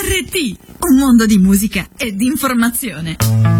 RT, un mondo di musica e di informazione.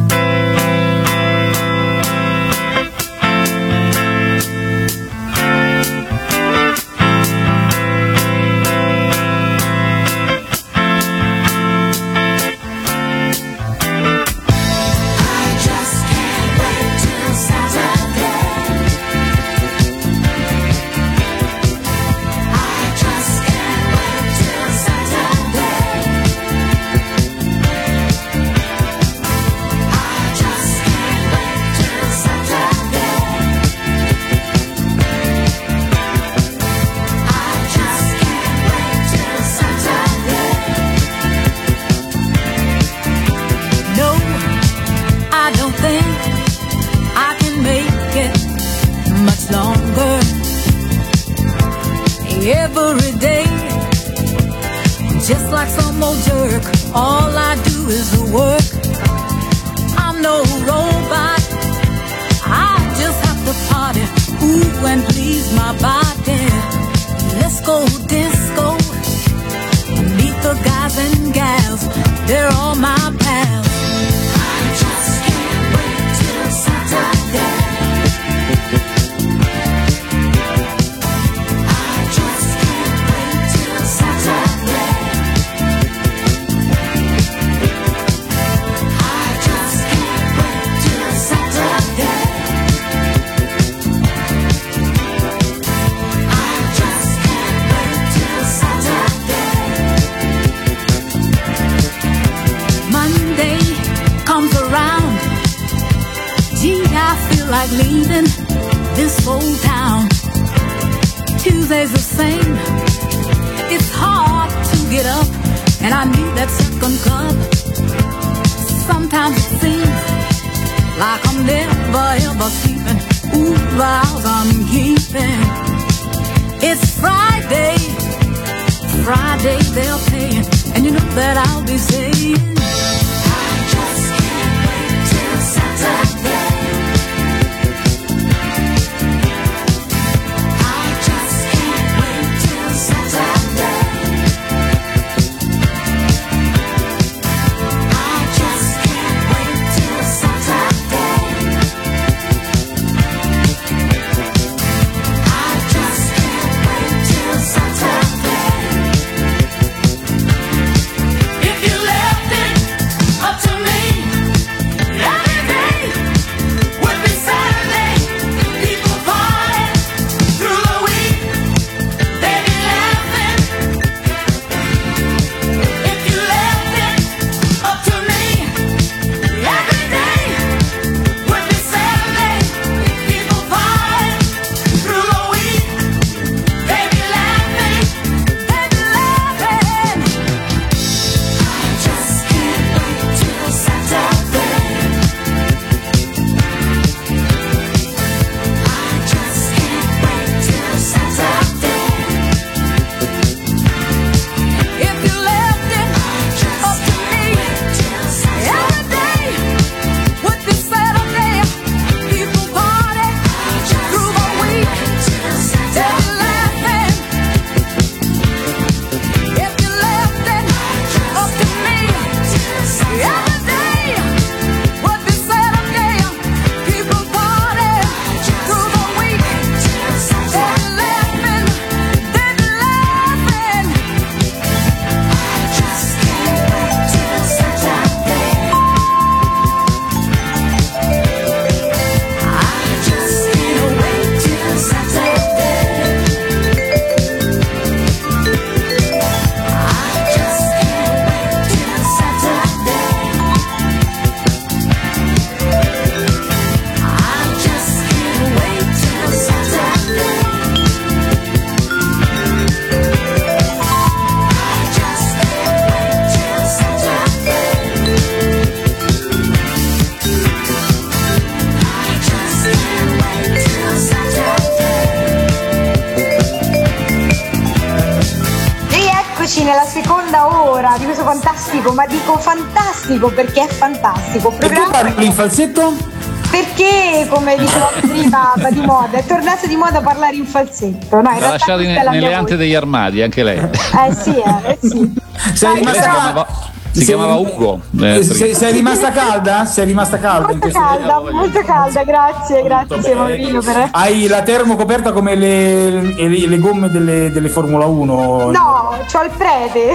Every day, just like some old jerk, all I do is work. I'm no robot, I just have to party, ooh, and please my body. Let's go disco, meet the guys and gals, they're all my pals. I just can't wait till Saturday. Like leaving this old town. Tuesday's the same. It's hard to get up, and I need that second cup. Sometimes it seems like I'm never ever sleeping. Ooh, vows I'm keeping. It's Friday, Friday they're paying, and you know that I'll be saying, I just can't wait till Saturday. Nella seconda ora di questo fantastico, ma dico fantastico perché è fantastico. E tu parli in falsetto? Perché, come dicevamo prima, va di moda, è tornato di moda parlare in falsetto. No, in L'ha lasciato nelle ante degli armadi, anche lei. Sì. Sei rimasta... Si chiamava Ugo. Sei rimasta calda? Sei rimasta calda? Molto calda, grazie Maurino. Hai la termocoperta come le gomme delle Formula 1? No, c'ho il prete.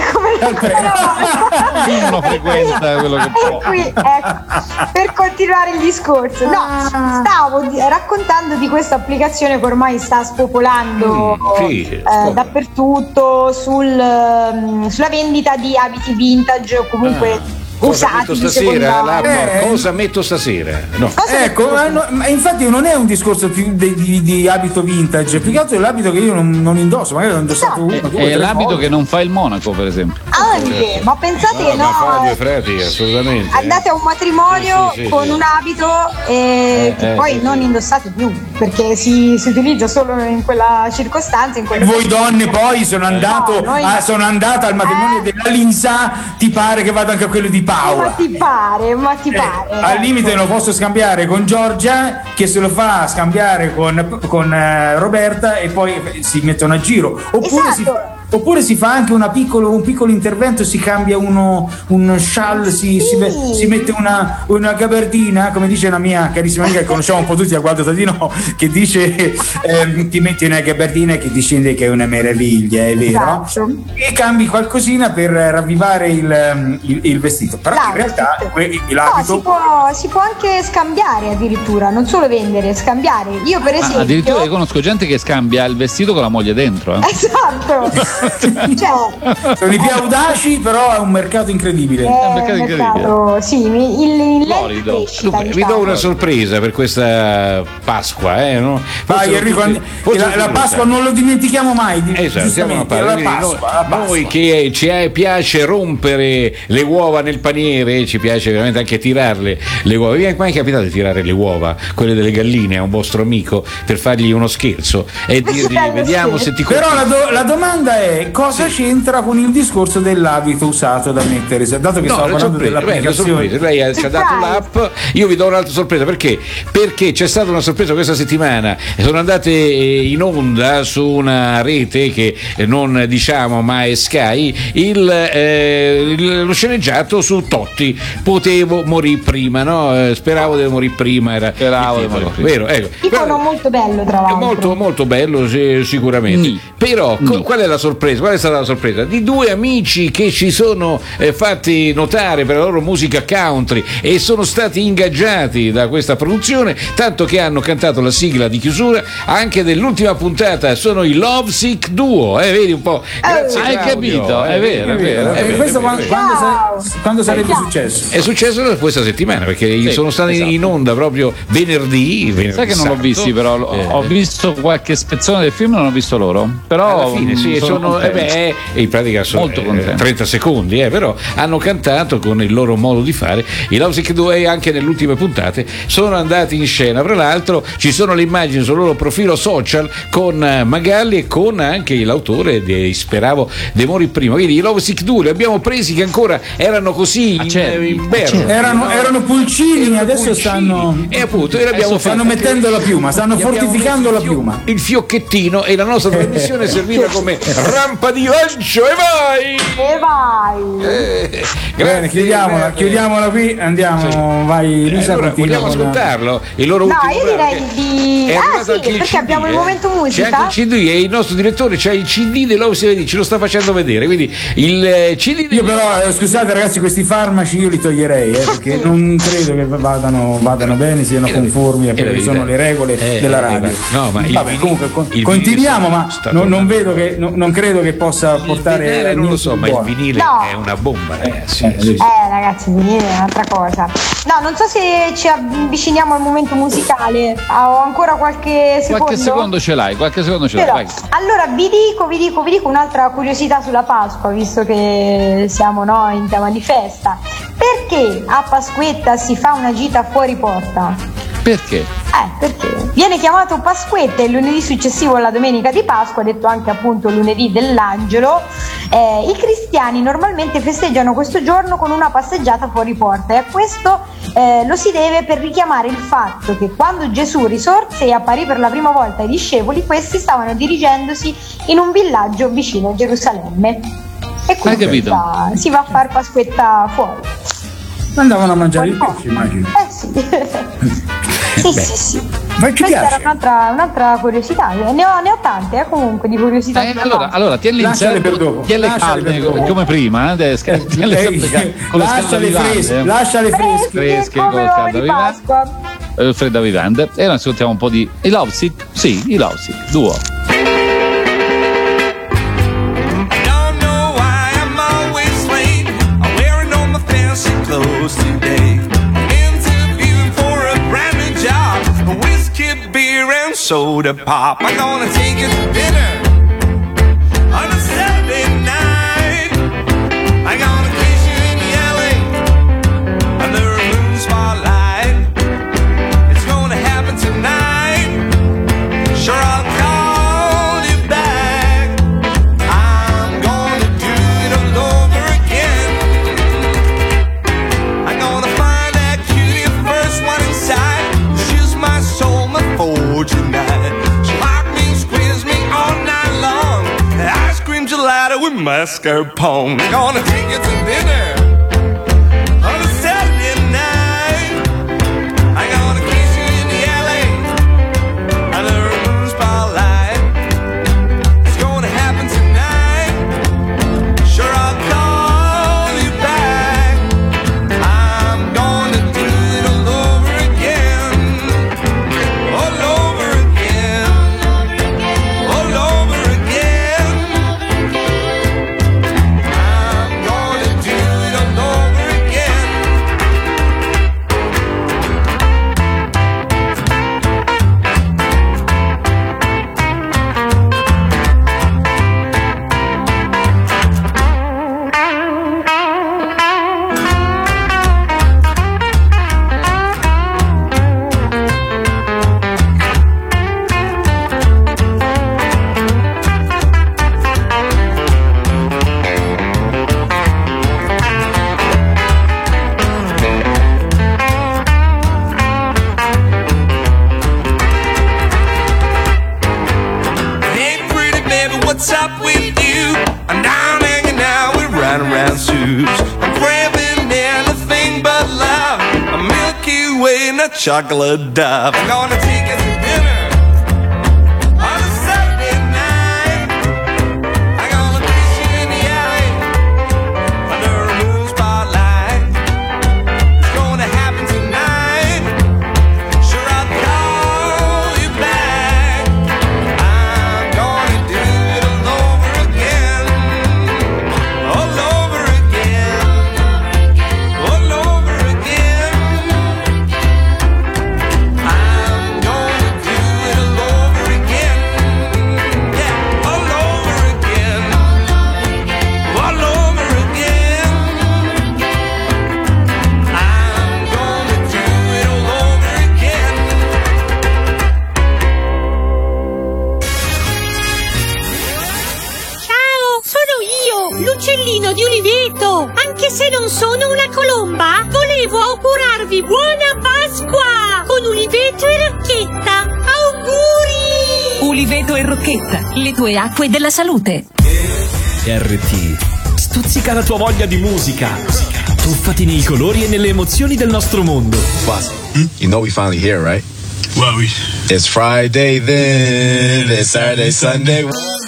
Uno frequenta quello che può. Qui, ecco, per continuare il discorso, stavo raccontando di questa applicazione che ormai sta spopolando dappertutto sulla vendita di abiti vintage, comunque usati di seconda. Cosa metto stasera? No. Ecco, ma infatti non è un discorso più di abito vintage, più che altro è l'abito che io non indosso, magari l'ho indossato uno. È l'abito che non fa il monaco, per esempio. Anche, ma pensate che ma fa due frati, assolutamente. Andate a un matrimonio con un abito che poi non indossate più, perché si utilizza solo in quella circostanza. Voi donne poi sono andata al matrimonio della Linsa, ti pare che vado anche a quello di Paola? Ma ti pare. Al limite lo posso scambiare con Giorgia, che se lo fa scambiare con Roberta e poi si mettono a giro. Oppure si fa anche un piccolo intervento, si cambia un sciall, si mette una gabardina, come dice una mia carissima amica che conosciamo un po' tutti a Gualdo Tadino, che dice ti metti una gabardina che ti scende, che è una meraviglia, è vero? Esatto. E cambi qualcosina per ravvivare il vestito. Però in realtà l'abito si può anche scambiare, addirittura, non solo vendere, scambiare. Io per esempio addirittura io conosco gente che scambia il vestito con la moglie dentro. Esatto. Sono i più audaci, però è un mercato incredibile. Sì, vi do una sorpresa per questa Pasqua, no? Vai Enrico, la Pasqua non lo dimentichiamo mai. Esatto, siamo noi che ci piace rompere le uova nel paniere, ci piace veramente anche tirarle le uova. Vi è mai capitato di tirare le uova, quelle delle galline, a un vostro amico per fargli uno scherzo e dirgli vediamo se ti Però la domanda è cosa c'entra con il discorso dell'abito usato da mettere, dato che stavo parlando dell'applicazione. Lei ci ha dato l'app, io vi do un'altra sorpresa. Perché c'è stata una sorpresa questa settimana, sono andate in onda su una rete che non diciamo ma è Sky lo sceneggiato su Totti, potevo morire prima, no? Speravo di morire prima, vero? Ecco. Molto bello, tra l'altro. Molto bello, sicuramente. Però qual è la sorpresa? Qual è stata la sorpresa? Di due amici che ci sono fatti notare per la loro musica country e sono stati ingaggiati da questa produzione, tanto che hanno cantato la sigla di chiusura anche dell'ultima puntata. Sono i Love Sick Duo, vedi un po'. Grazie, hai capito? È vero. Questo quando sarebbe successo? È successo questa settimana, perché sono stati in onda proprio venerdì. Sai che non l'ho visti, però ho visto qualche spezzone del film, non ho visto loro. Però alla fine sono in pratica sono molto 30 secondi, però hanno cantato con il loro modo di fare. I Love Sick Duo anche nelle ultime puntate sono andati in scena. Tra l'altro ci sono le immagini sul loro profilo social con Magalli e con anche l'autore di Speravo de Mori prima. Quindi i Love Sick Duo li abbiamo presi che ancora erano così in berro. Erano pulcini, adesso stanno mettendo la piuma, stanno fortificando la piuma. Il fiocchettino, e la nostra trasmissione è servita come rampa di lancio e vai! Bene, chiudiamola qui, andiamo, vai Lisa, vogliamo ascoltarlo? Il loro ultimo io direi di perché abbiamo il momento musica. C'è anche il CD e il nostro direttore c'ha il CD di Love Sick, ce lo sta facendo vedere, quindi il CD io però scusate ragazzi, questi farmaci io li toglierei perché non credo che vadano bene, siano conformi a quelle che sono le regole della radio. No, ma comunque continuiamo, ma non credo che possa portare non lo so, ma il vinile è una bomba, ragazzi. Ragazzi, il vinile è un'altra cosa. No, non so se ci avviciniamo al momento musicale. Ho ancora qualche secondo. Qualche secondo ce l'hai. Vai. Allora vi dico un'altra curiosità sulla Pasqua, visto che siamo in tema di festa. Perché a Pasquetta si fa una gita fuori porta? Perché? Perché? Viene chiamato Pasquetta, il lunedì successivo alla domenica di Pasqua, detto anche appunto lunedì dell'Angelo. I cristiani normalmente festeggiano questo giorno con una passeggiata fuori porta, e a questo lo si deve per richiamare il fatto che quando Gesù risorse e apparì per la prima volta ai discepoli, questi stavano dirigendosi in un villaggio vicino a Gerusalemme, e quindi si va a far Pasquetta fuori. Andavano a mangiare il pesce, immagino. Sì. Ma ci questa piace? era un'altra curiosità, ne ho tante comunque di curiosità. Allora tieni Lasciale per dopo. Tieni calde come prima, lasciale fresche con il caldo vivante, fredda vivante. E noi ascoltiamo un po' di I Lovesick. Sì, I Lovesick duo. Close today, interviewing for a brand new job, whiskey, beer and soda pop. I'm gonna take you to dinner on a Saturday night. I'm gonna kiss you in LA under a moon spotlight. It's gonna happen tonight. Sure, I'll call you back. I'm gonna do it all over again. I'm gonna find that cutie, first one inside. She's my soul, my fortune night. She lock me, squeeze me all night long. Ice cream gelato with mascarpone. I'm gonna take you to dinner on a Saturday night. I'm gonna kiss you in the LA under a moon spotlight. It's gonna happen tonight. Sure, I'll call you back. I'm gonna do it all over again. All over again. All over again. I'm gonna do it all over again. Hey pretty baby, what's up with you? I'm down hanging out with round suits. I'm craving anything but love. A Milky Way and a chocolate dove. I'm gonna take you to dinner on a Saturday night. I'm gonna kiss you in the alley under a moon spotlight. It's gonna happen tonight. Sure, I'll call you back. I'm gonna do it all over again. All over again. All over again. I'm gonna do it all over again. Yeah, all over again. All over again. I'm gonna do it all over again. Ciao, sono io, l'uccellino di Uliveto. Anche se non sono una colomba, volevo augurarvi buona Pasqua con Uliveto e Rocchetta. Auguri! Uliveto e Rocchetta, le tue acque della salute. RT. Stuzzica la tua voglia di musica. Tuffati nei colori e nelle emozioni del nostro mondo. Boss, you know we finally here, right? Well, it's Friday then, it's Saturday, Sunday.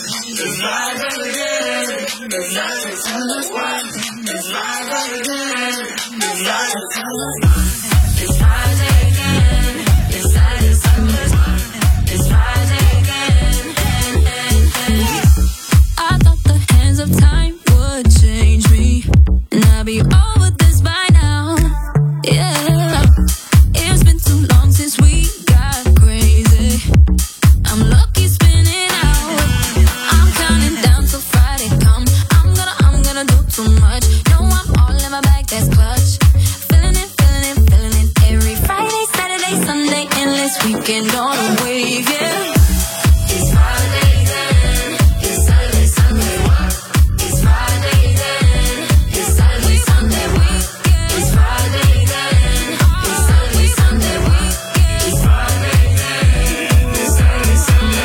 I thought the hands of time would change me, and I'll be over this by now. Yeah, it's been too long since we got crazy. I'm lucky spinning out. I'm counting down till Friday come. I'm gonna do too much. No, I'm all in my bag, that's clutch. Feeling it, feeling it, feeling it. Every Friday, Saturday, Sunday, endless weekend on a wave, yeah. It's Friday then, it's Saturday, Sunday, what? It's Friday then, it's Saturday, Sunday, weekend. It's Friday then, it's Saturday, Sunday, weekend. It's Friday then, it's Saturday, Sunday.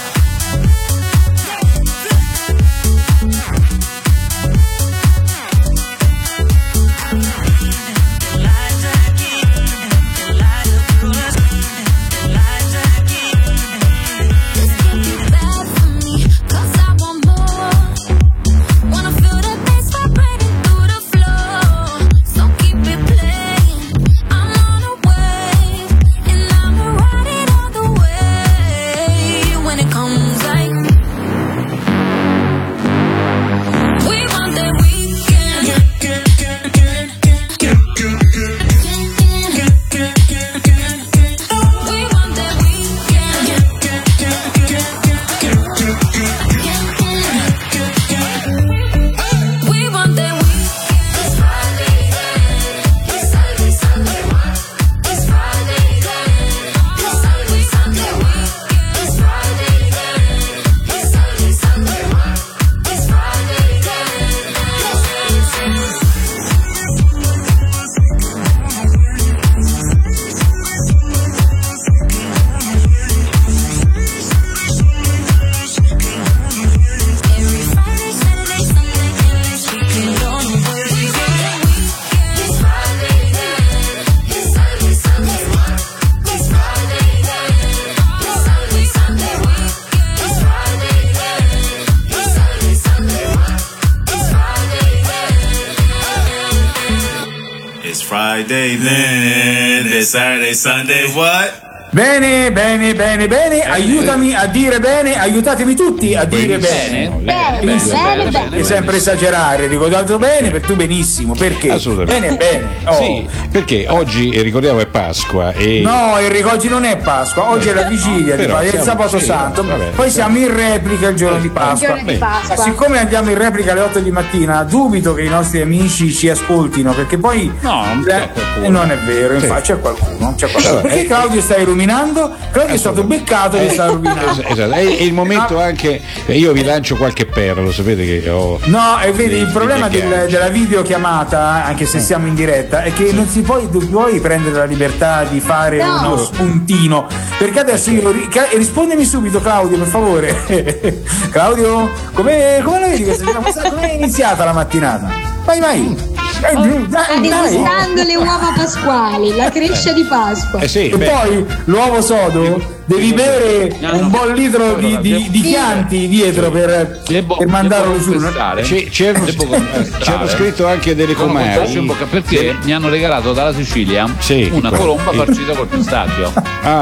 Friday then, it's Saturday, Sunday, what? Bene, bene, bene, bene, aiutami a dire bene, aiutatemi tutti a dire bene. Bene. Sempre esagerare, dico tanto bene, per tu benissimo, perché? Assolutamente. Bene. Oh. Sì, perché oggi ricordiamo è Pasqua e... No, Enrico, oggi non è Pasqua, oggi è la vigilia, è il sabato santo, poi siamo in replica il giorno di Pasqua. Ma siccome andiamo in replica alle 8 di mattina, dubito che i nostri amici ci ascoltino, perché poi non è vero, infatti c'è qualcuno. Perché Claudio sta illuminando? Claudio è stato beccato che sta rovinando. Esatto, è il momento anche, io vi lancio qualche perla, lo sapete che ho... No, e vedi, il problema della videochiamata, anche se siamo in diretta, è che non si puoi prendere la libertà di fare uno spuntino, perché adesso rispondimi subito, Claudio, per favore. Claudio, come la vedi questa giornata? Come è iniziata la mattinata? Vai. Sta degustando le uova pasquali, la crescia di Pasqua. E poi l'uovo sodo devi bere un buon litro di Chianti dietro per mandarlo su. C'erano scritto anche delle comari, perché mi hanno regalato dalla Sicilia una colomba farcita col pistacchio.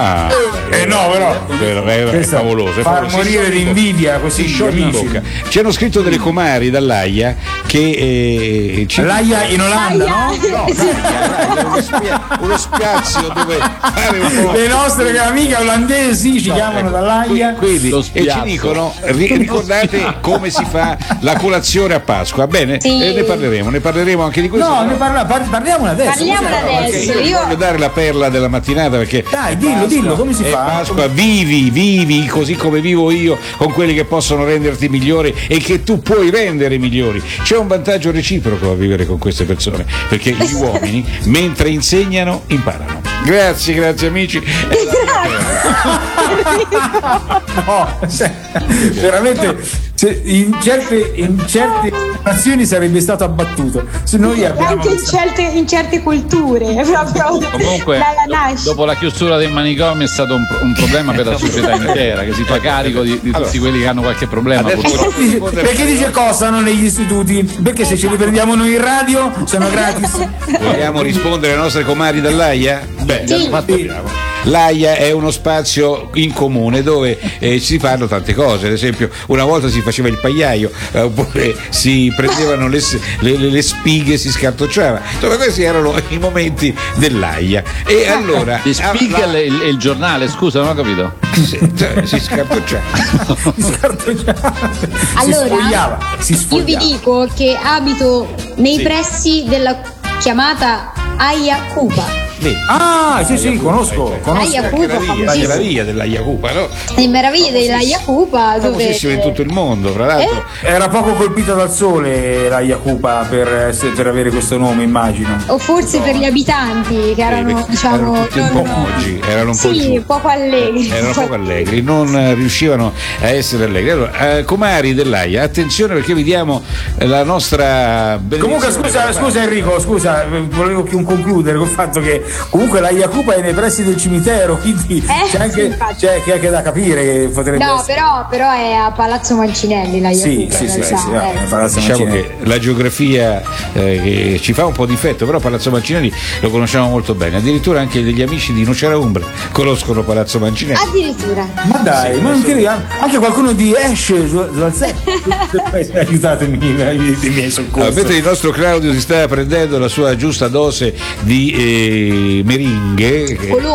No, però è favoloso. Far morire di invidia così in bocca. C'erano scritto delle comari dall'Aia che l'Aia in Olanda, no? Uno spazio dove fare un po'. Le nostre amiche olandesi ci chiamano dall'Aia. Quindi, e ci dicono ricordate come si fa la colazione a Pasqua. Bene, ne parleremo anche di questo. No, parliamone adesso. Io voglio dare la perla della mattinata perché dai, dillo come si fa. Pasqua, vivi così come vivo io, con quelli che possono renderti migliori e che tu puoi rendere migliori. C'è un vantaggio reciproco a vivere con queste persone, perché gli uomini mentre insegnano imparano. Grazie amici. Veramente in certe nazioni sarebbe stato abbattuto. Se noi anche in certe culture proprio. Comunque dopo la chiusura dei manicomi è stato un problema per la società intera, che si fa carico di tutti quelli che hanno qualche problema. Perché dice costano negli istituti? Perché se ce li prendiamo noi in radio sono gratis. Vogliamo rispondere alle nostre comari dall'Aia? L'Aia è uno spazio in comune dove si fanno tante cose, ad esempio una volta si faceva il pagliaio, oppure si prendevano le spighe e si scartocciava. Insomma, questi erano i momenti dell'Aia. E allora le spighe e il giornale, scusa, non ho capito. Si scartocciava. Allora, io vi dico che abito nei pressi della chiamata Aia Cupa. Vedi? Ah, sì, conosco. La Yakupa, La meraviglia della Yakupa, no? Le meraviglie della Yakupa, dove Famosissima in tutto il mondo, fra l'altro. Era poco colpita dal sole la Yakupa per avere questo nome, immagino. o forse per gli abitanti che erano, diciamo, erano tutti un po' moggi, erano un po' sì, giù. poco allegri. Erano poco allegri, non riuscivano a essere allegri. Allora, comari dell'Aia, attenzione perché vediamo la nostra Comunque scusa Enrico, volevo concludere col fatto che comunque la Yakupa è nei pressi del cimitero, quindi c'è anche da capire che potrebbe essere. però è a Palazzo Mancinelli la Yakupa. Palazzo diciamo Mancinelli. che la geografia ci fa un po' difetto, però Palazzo Mancinelli lo conosciamo molto bene, addirittura anche degli amici di Nocera Umbra conoscono Palazzo Mancinelli. Addirittura. Ma dai, ma non ti anche qualcuno di Esce aiutatemi i miei soccorsi. Mentre il nostro Claudio si sta prendendo la sua giusta dose di meringhe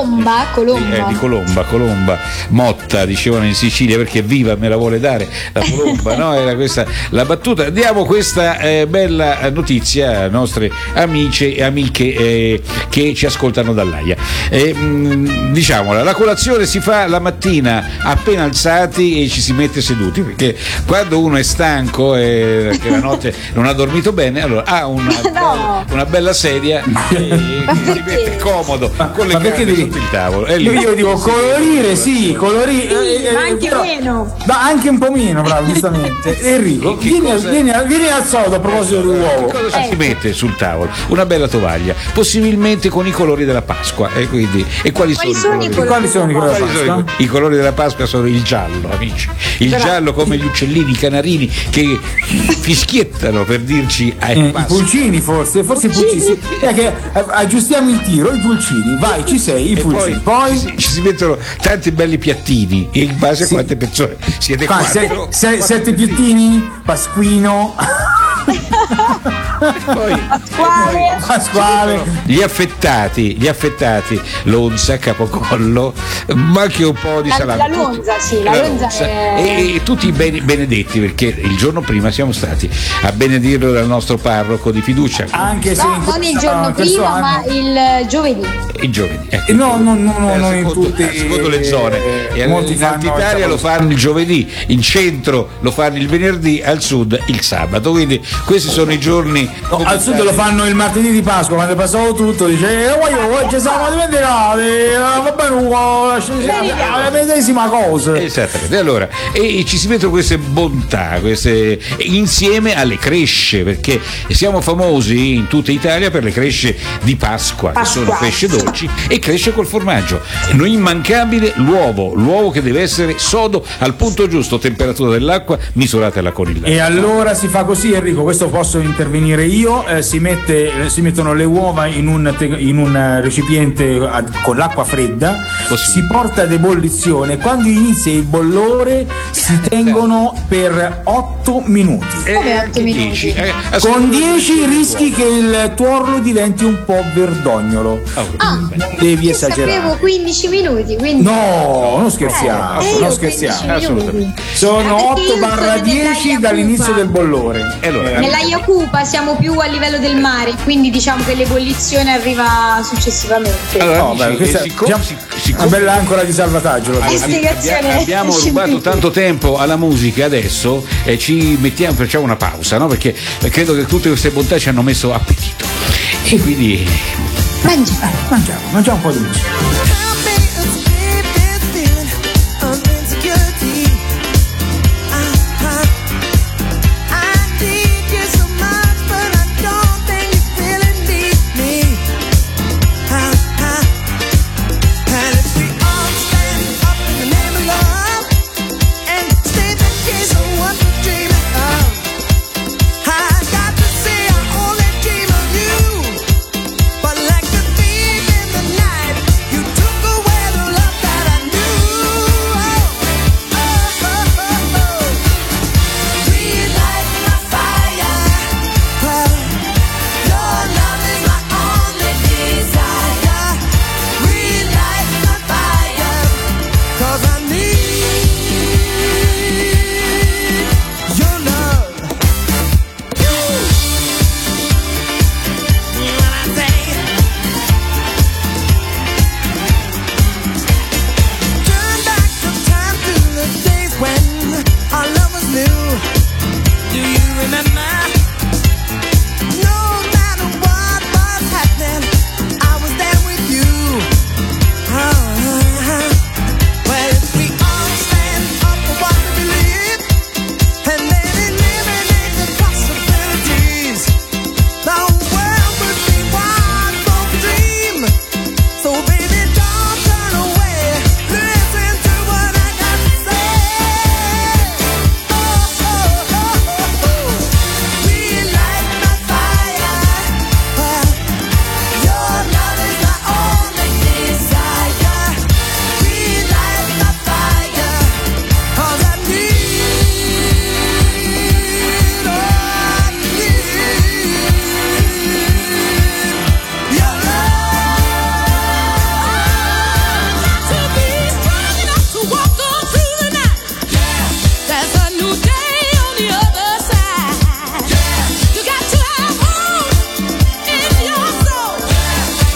di colomba motta, dicevano in Sicilia, perché viva me la vuole dare la colomba, no? Era questa la battuta. Diamo questa bella notizia ai nostri amici e amiche che ci ascoltano dall'Aia. Diciamola, la colazione si fa la mattina appena alzati e ci si mette seduti, perché quando uno è stanco e che la notte non ha dormito bene, allora ha una bella sedia e si mette comodo con le gambe sotto il tavolo. Io dico colorire, ma anche meno. Ma anche un po' meno, bravo, giustamente. Enrico, vieni al sodo a proposito dell'uovo. Cosa si mette sul tavolo? Una bella tovaglia, possibilmente con i colori della Pasqua. E quali sono i colori della Pasqua? I colori della Pasqua sono il giallo, amici. Il giallo come gli uccellini, i canarini che fischiettano per dirci i pulcini, forse i pulcini. Che aggiustiamo il tiro, i pulcini. Vai, ci sei, i pulcini. Poi ci si mettono tanti belli piattini in base a quante persone siete qua. 7 piattini, Pasquino. Pasquale. Gli affettati, lonza, capocollo, ma anche un po' di salame. La lonza, la lonza e tutti i benedetti, perché il giorno prima siamo stati a benedirlo dal nostro parroco di fiducia. Anche se non il giorno prima, ma il giovedì. Il giovedì. Ecco, no, in tutte secondo le zone. In Italia lo fanno il giovedì, in centro lo fanno il venerdì, al sud il sabato. Quindi questi sono i giorni. Al sud lo fanno il martedì di Pasqua, quando è passato tutto, dice oggi siamo dimenticati, va bene, la medesima cosa. Esattamente. Allora, e ci si mettono queste bontà, insieme alle cresce, perché siamo famosi in tutta Italia per le cresce di Pasqua, che sono cresce dolci e cresce col formaggio. Non immancabile l'uovo che deve essere sodo al punto giusto, temperatura dell'acqua misurata alla conillata. E allora si fa così, Enrico, questo posso intervenire io, si mettono le uova in un recipiente con l'acqua fredda, si porta ad ebollizione, quando inizia il bollore si tengono per 8 minuti. Con 10 rischi che il tuorlo diventi un po' verdognolo. Non devi esagerare. Sapevo 15 minuti, quindi no, non scherziamo, assolutamente. Sono 8/10 dall'inizio del bollore. Nella Yakupa siamo più a livello del mare, quindi diciamo che l'ebollizione arriva successivamente. Allora, questa è una bella ancora di salvataggio. Abbiamo rubato tanto tempo alla musica, adesso facciamo una pausa, no? Perché credo che tutte queste bontà ci hanno messo appetito. E quindi mangiamo un po' di musica. But like the thief in the night, you took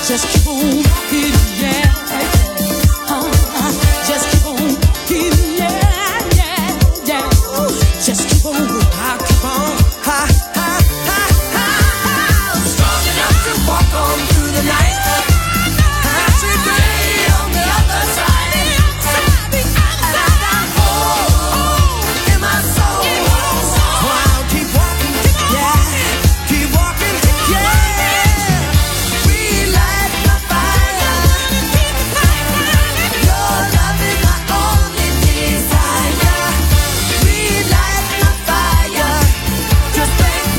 Just keep on walking, yeah. Just keep on walking, yeah, yeah, yeah. Just keep on, I'll keep on, ha, ha, ha, ha. Strong enough to walk on through the night. Every day on the other side. And I got hope in my soul. So I'll keep walking, yeah. Keep walking, yeah. We light the fire. Your love is my only desire. We light the fire. Just think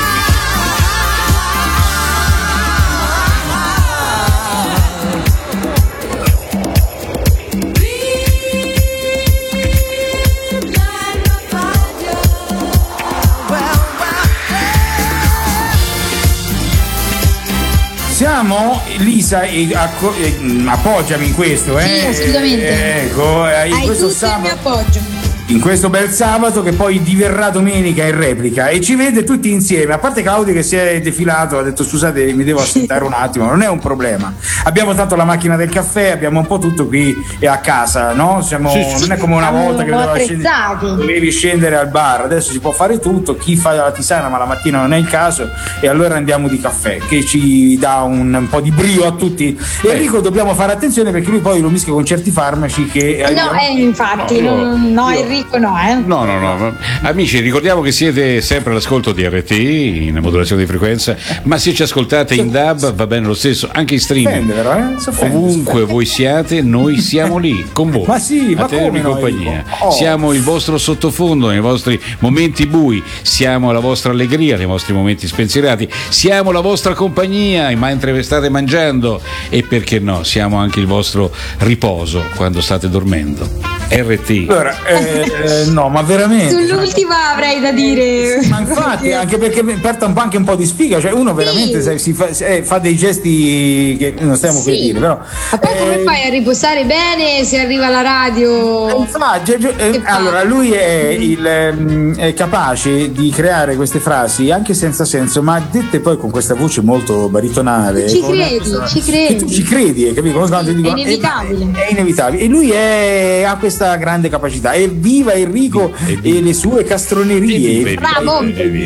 Siamo, Lisa, appoggiami in questo, Sì, assolutamente. Ecco, in questo mi appoggio. in questo bel sabato che poi diverrà domenica in replica e ci vede tutti insieme, a parte Claudio che si è defilato, ha detto scusate mi devo assentare un attimo, non è un problema, abbiamo tanto la macchina del caffè, abbiamo un po' tutto qui e a casa, no? Siamo, non è come una volta che dovevi scendere al bar, adesso si può fare tutto, chi fa la tisana ma la mattina non è il caso e allora andiamo di caffè che ci dà un po' di brio a tutti. E Enrico dobbiamo fare attenzione perché lui poi lo mischia con certi farmaci che infatti no, Enrico no. No. Amici, ricordiamo che siete sempre all'ascolto di RT in modulazione di frequenza, ma se ci ascoltate in DAB va bene lo stesso, anche in streaming. Ovunque voi siate, noi siamo lì con voi. Ma sì, a tenervi compagnia. Siamo il vostro sottofondo nei vostri momenti bui, siamo la vostra allegria nei vostri momenti spensierati, siamo la vostra compagnia mentre state mangiando e perché no, siamo anche il vostro riposo quando state dormendo. RT. Allora, no, ma veramente. Sull'ultima avrei da dire. Ma infatti, anche perché porta anche un po' di sfiga, cioè uno veramente fa dei gesti che non stiamo per dire, però. Ma poi come fai a riposare bene se arriva la radio? Allora, lui è capace di creare queste frasi anche senza senso, ma dette poi con questa voce molto baritonale. Ci credi. Che tu ci credi, capito? È inevitabile. È inevitabile. E lui ha questa grande capacità. Evviva Enrico e le sue castronerie. Bravo.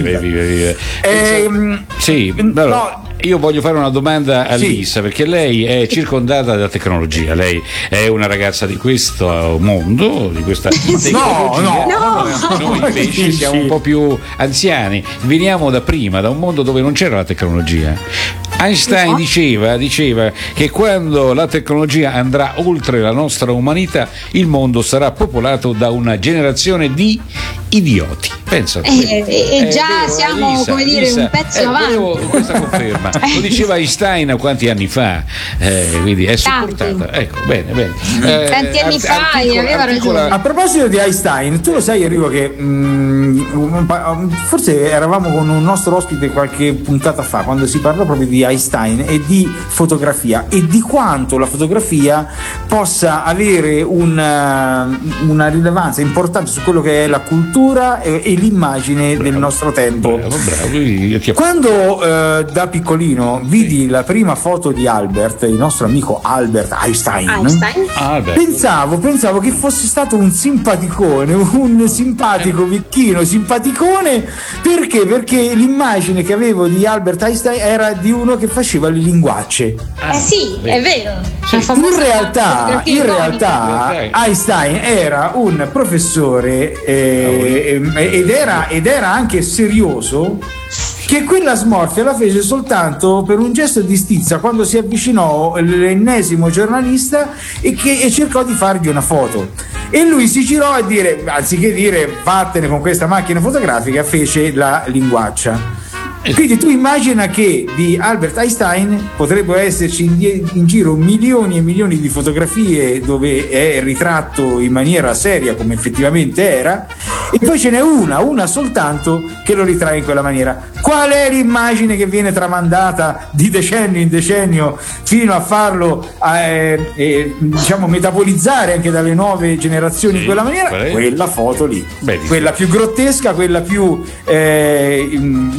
Sì, allora, io voglio fare una domanda a Lisa, perché lei è circondata da tecnologia, lei è una ragazza di questo mondo, di questa tecnologia. No. Noi invece siamo un po' più anziani, veniamo da prima, da un mondo dove non c'era la tecnologia. Einstein diceva che quando la tecnologia andrà oltre la nostra umanità, il mondo sarà popolato da una generazione di idioti. Pensa. Già siamo, Lisa, come dire, Lisa, un pezzo avanti. Questa conferma. Lo diceva Einstein quanti anni fa, quindi è supportata. Ecco, bene. Tanti anni fa aveva ragione. A proposito di Einstein, tu lo sai Enrico che forse eravamo con un nostro ospite qualche puntata fa quando si parlò proprio di Einstein e di fotografia e di quanto la fotografia possa avere una rilevanza importante su quello che è la cultura e l'immagine del nostro tempo. Bravo. Quando da piccolino vidi la prima foto di Albert, il nostro amico Albert Einstein. Pensavo che fosse stato un simpaticone, un simpatico vecchino simpaticone. Perché l'immagine che avevo di Albert Einstein era di uno che faceva le linguacce. È vero. In realtà Einstein era un professore ed era anche serioso, che quella smorfia la fece soltanto per un gesto di stizza quando si avvicinò l'ennesimo giornalista e cercò di fargli una foto. E lui si girò a dire, anziché dire vattene con questa macchina fotografica, fece la linguaccia. Quindi tu immagina che di Albert Einstein potrebbero esserci in giro milioni e milioni di fotografie dove è ritratto in maniera seria come effettivamente era, e poi ce n'è una soltanto che lo ritrae in quella maniera. Qual è l'immagine che viene tramandata di decennio in decennio fino a farlo diciamo metabolizzare anche dalle nuove generazioni in quella maniera? Quella foto lì, quella più grottesca, quella più incredibile,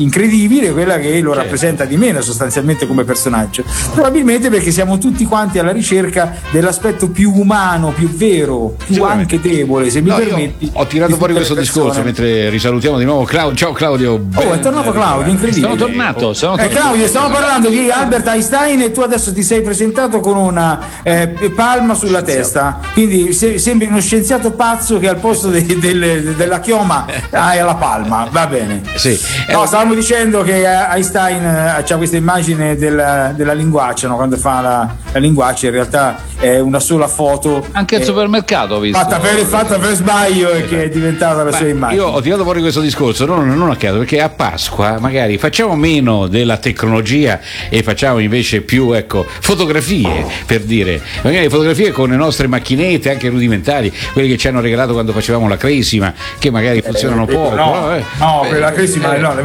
civile quella che lo rappresenta di meno sostanzialmente come personaggio, probabilmente perché siamo tutti quanti alla ricerca dell'aspetto più umano, più vero, più anche debole, se mi permetti. Ho tirato fuori questo discorso mentre risalutiamo di nuovo Claudio. Ciao Claudio. È tornato Claudio, incredibile. Sono tornato. Claudio, stiamo parlando di Albert Einstein e tu adesso ti sei presentato con una palma sulla testa, quindi sembri uno scienziato pazzo che al posto della chioma hai la palma, va bene. Sì. No, stavamo dicendo che Einstein c'ha questa immagine della linguaccia, no? Quando fa la linguaccia in realtà è una sola foto. Anche al supermercato ho visto. Fatta per sbaglio e che è diventata la sua immagine. Io ho tirato fuori questo discorso non a caso, perché a Pasqua magari facciamo meno della tecnologia e facciamo invece più fotografie, per dire, magari fotografie con le nostre macchinette anche rudimentali, quelle che ci hanno regalato quando facevamo la Cresima, che magari funzionano poco. No, per la Cresima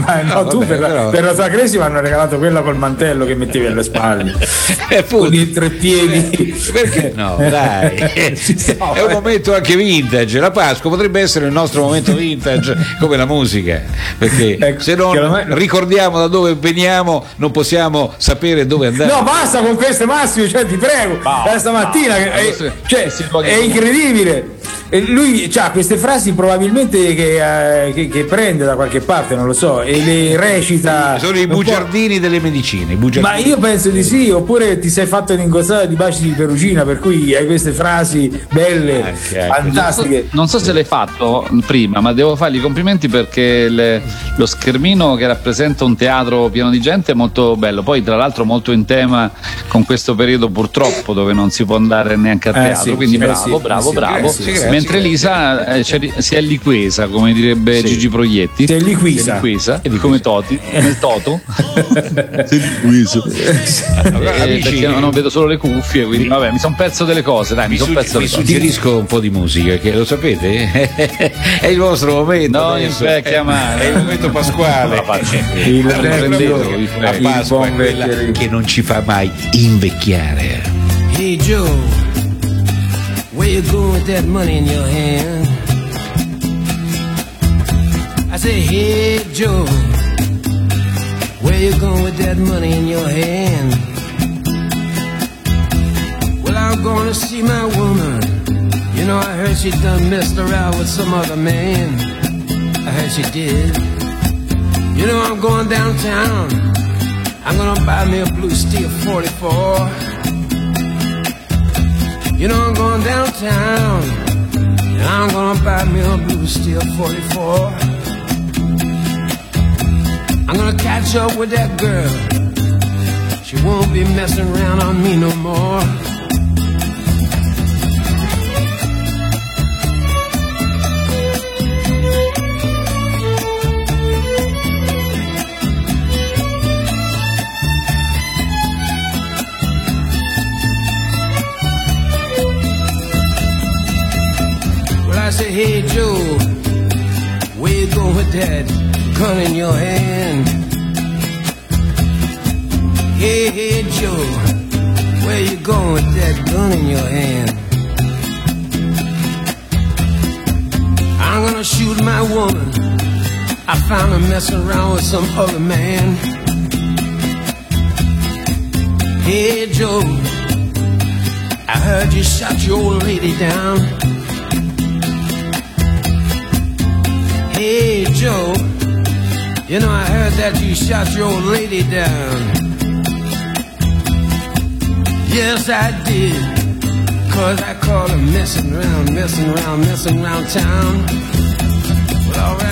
per la tua Cresima hanno regalato quella col mantello che mettevi alle spalle con i tre piedi. Perché no, dai. È un momento anche vintage. La Pasqua potrebbe essere il nostro momento vintage come la musica, perché se non ricordiamo da dove veniamo non possiamo sapere dove andare. No, basta con queste, Massimo, ti prego. Stamattina è incredibile. Lui ha queste frasi probabilmente che prende da qualche parte, non lo so, e le recita. Sono i bugiardini delle medicine. Ma io penso di sì, oppure ti sei fatto un'ingozzata di baci di perugina, per cui hai queste frasi belle, fantastiche. Non so se l'hai fatto prima, ma devo fargli i complimenti perché lo schermino che rappresenta un teatro pieno di gente è molto bello. Poi tra l'altro molto in tema con questo periodo purtroppo dove non si può andare neanche a teatro, quindi bravo. Grazie. Mentre Lisa si è liquesa, come direbbe Gigi Proietti. Si è liquisa. Come Toti nel Toto. Si è liquisa. Perché non vedo solo le cuffie, quindi vabbè, mi sono perso delle cose, dai, mi suggerisco un po' di musica, che lo sapete? È il vostro momento. Non invecchia mai. È il momento pasquale. La Pasqua è quella che non ci fa mai invecchiare. Hey Joe, where you going with that money in your hand? I say, hey Joe, where you going with that money in your hand? Well, I'm going to see my woman. You know, I heard she done messed around with some other man. I heard she did. You know, I'm going downtown. I'm gonna buy me a blue steel 44. You know, I'm going downtown, and I'm gonna buy me a blue steel 44. I'm gonna catch up with that girl. She won't be messing around on me no more. I say, hey Joe, where you go with that gun in your hand? Hey Joe, where you going with that gun in your hand? I'm gonna shoot my woman. I found her messing around with some other man. Hey Joe, I heard you shot your old lady down. Hey Joe, you know I heard that you shot your old lady down. Yes I did, 'cause I caught her messing around town. Well, alright.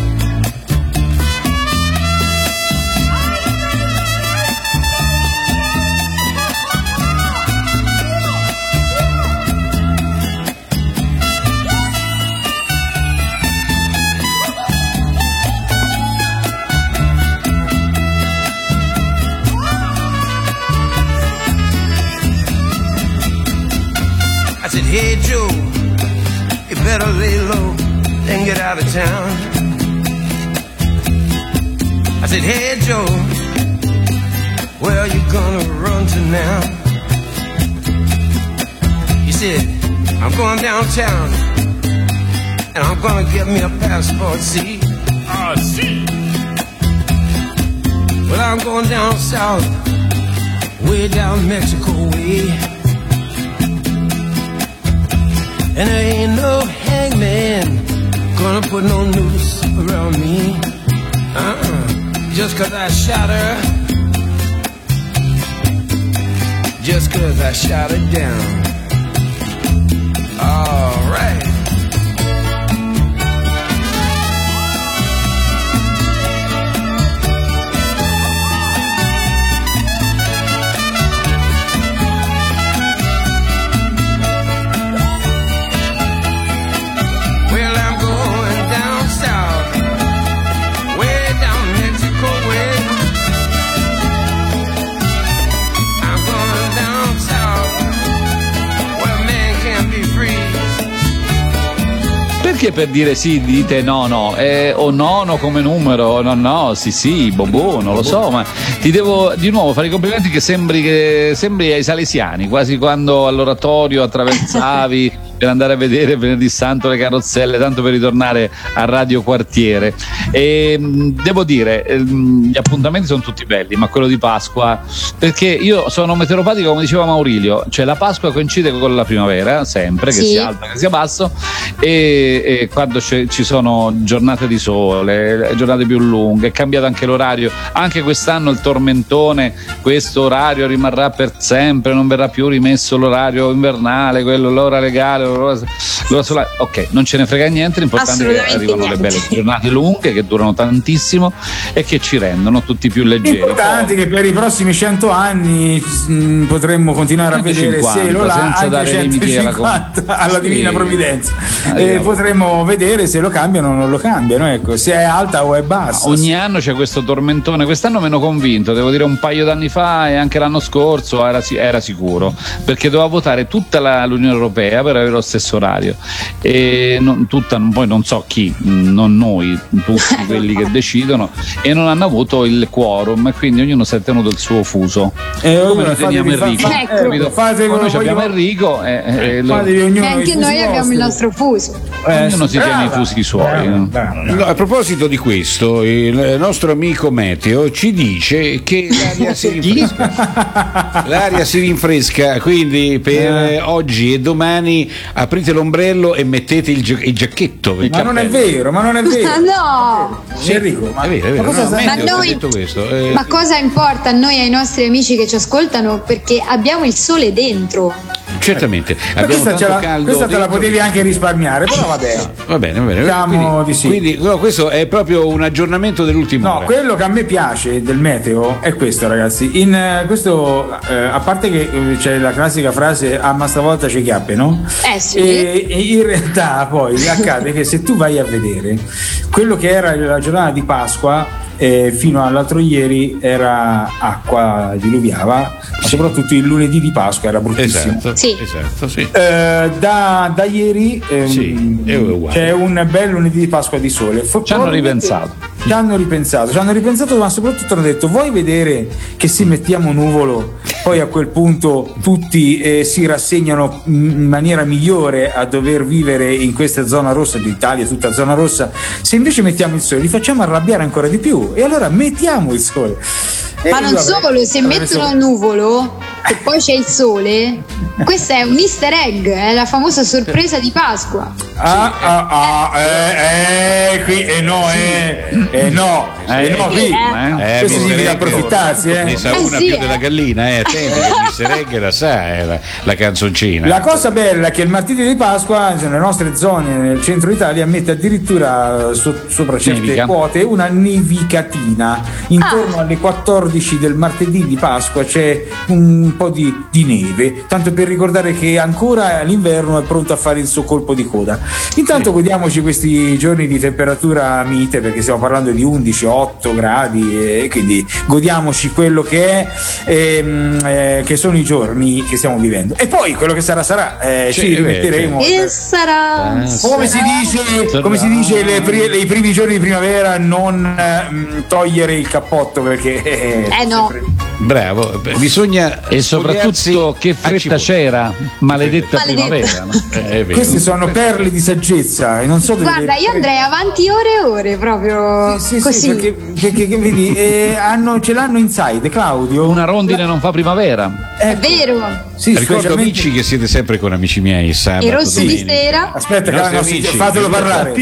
I said, hey Joe, you better lay low and get out of town. I said, hey Joe, where are you gonna run to now? He said, I'm going downtown and I'm gonna get me a passport, see? See. Well, I'm going down south, way down Mexico way. And there ain't no hangman gonna put no noose around me. Just 'cause I shot her, just 'cause I shot her down. All right. Well, I'm going down south, way down Mexico way. I'm going down south, where man can be free. Perché per dire sì dite no, o no come numero, no, sì, boh, non lo so, ma ti devo di nuovo fare i complimenti che sembri ai salesiani, quasi quando all'oratorio attraversavi per andare a vedere venerdì santo le carrozzelle, tanto per ritornare a Radio Quartiere. E devo dire, gli appuntamenti sono tutti belli, ma quello di Pasqua, perché io sono meteoropatico, come diceva Maurilio, cioè la Pasqua coincide con la primavera, sempre, che sia alto che sia basso, e quando ci sono giornate di sole, giornate più lunghe, è cambiato anche l'orario, anche quest'anno il tormentone, questo orario rimarrà per sempre, non verrà più rimesso l'orario invernale, quello, l'ora legale, l'ora solare. Ok, non ce ne frega niente, l'importante è che arrivano le belle giornate lunghe che durano tantissimo e che ci rendono tutti più leggeri. L'importante è che per i prossimi 100 anni potremmo continuare a vedere 50, se lo senza dare limiti alla Divina Provvidenza, potremmo vedere se lo cambiano o non lo cambiano, ecco, se è alta o è bassa. Ogni anno c'è questo tormentone, quest'anno meno convinto, devo dire, un paio d'anni fa e anche l'anno scorso era sicuro, perché doveva votare tutta l'Unione Europea per avere lo stesso orario, e poi non so chi, non noi, tutti quelli che decidono, e non hanno avuto il quorum, e quindi ognuno si è tenuto il suo fuso, come noi teniamo Enrico, noi abbiamo Enrico e anche noi abbiamo il nostro fuso, ognuno si tiene i fusi suoi. No, a proposito di questo, il nostro amico Meteo ci dice che l'aria si rinfresca, quindi per oggi e domani aprite l'ombrello e mettete il giacchetto. Ma non è vero. No, Enrico, è vero. Ma cosa importa a noi e ai nostri amici che ci ascoltano, perché abbiamo il sole dentro. Certamente, abbiamo tanto caldo. Questa te la potevi anche risparmiare, però vabbè. Va bene. Diciamo di sì. Quindi questo è proprio un aggiornamento dell'ultimo ora. Quello che a me piace del meteo è questo, ragazzi. In questo, a parte che c'è la classica frase ma stavolta ci chiappe, no? Sì. E in realtà poi accade che se tu vai a vedere quello che era la giornata di Pasqua, fino all'altro ieri era acqua, diluviava, ma soprattutto il lunedì di Pasqua era bruttissimo. Esatto, sì. Da ieri c'è un bel lunedì di Pasqua di sole. Ci hanno ripensato, ma soprattutto hanno detto: vuoi vedere che se mettiamo nuvolo poi a quel punto tutti si rassegnano in maniera migliore a dover vivere in questa zona rossa d'Italia, tutta zona rossa. Se invece mettiamo il sole li facciamo arrabbiare ancora di più, e allora mettiamo il sole. Ma non solo, se mettono il nuvolo e poi c'è il sole, questo è un easter egg, è la famosa sorpresa di Pasqua. Questo significa approfittarsi, ne sa una più della gallina, attenti, che l'easter egg la sa, la canzoncina. La cosa bella è che il martedì di Pasqua nelle nostre zone nel centro Italia mette addirittura sopra certe quote una nevicatina intorno alle 14 del martedì di Pasqua, c'è un po' di neve, tanto per ricordare che ancora l'inverno è pronto a fare il suo colpo di coda. Intanto godiamoci questi giorni di temperatura mite, perché stiamo parlando di 11-8 gradi, e quindi godiamoci quello che è, che sono i giorni che stiamo vivendo, e poi quello che sarà ci rimetteremo e sarà come si dice i primi giorni di primavera, non togliere il cappotto, perché no Bravo, bisogna e soprattutto che fretta c'era, maledetta primavera. No? Queste sono perle di saggezza e non so dove. Guarda, io andrei avanti ore e ore proprio sì, così. Sì, perché vedi, ce l'hanno inside, Claudio. Una rondine non fa primavera. È vero. Sì, ricordo amici che siete sempre con amici miei sabato, il rosso di sera. Aspetta, fatelo parlare,